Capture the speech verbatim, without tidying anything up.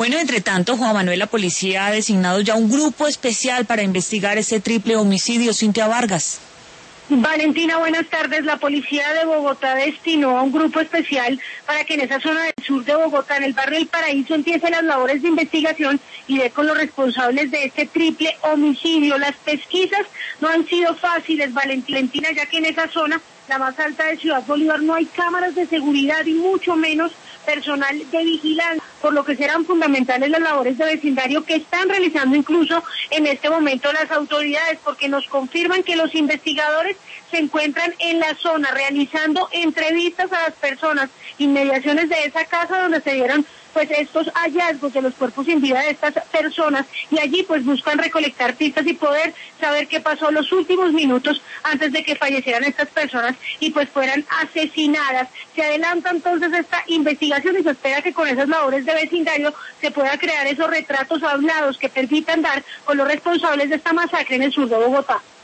Bueno, entre tanto, Juan Manuel, la policía ha designado ya un grupo especial para investigar ese triple homicidio. Cintia Vargas. Valentina, buenas tardes. La policía de Bogotá destinó a un grupo especial para que en esa zona del sur de Bogotá, en el barrio El Paraíso, empiecen las labores de investigación y dé con los responsables de este triple homicidio. Las pesquisas no han sido fáciles, Valentina, ya que en esa zona, la más alta de Ciudad Bolívar, no hay cámaras de seguridad y mucho menos personal de vigilancia, por lo que serán fundamentales las labores de vecindario que están realizando incluso en este momento las autoridades, porque nos confirman que los investigadores se encuentran en la zona realizando entrevistas a las personas, inmediaciones de esa casa donde se dieron pues estos hallazgos de los cuerpos sin vida de estas personas, y allí pues buscan recolectar pistas y poder saber qué pasó los últimos minutos antes de que fallecieran estas personas y pues fueran asesinadas. Se adelanta entonces esta investigación y se espera que con esas labores de vecindario se pueda crear esos retratos hablados que permitan dar con los responsables de esta masacre en el sur de Bogotá.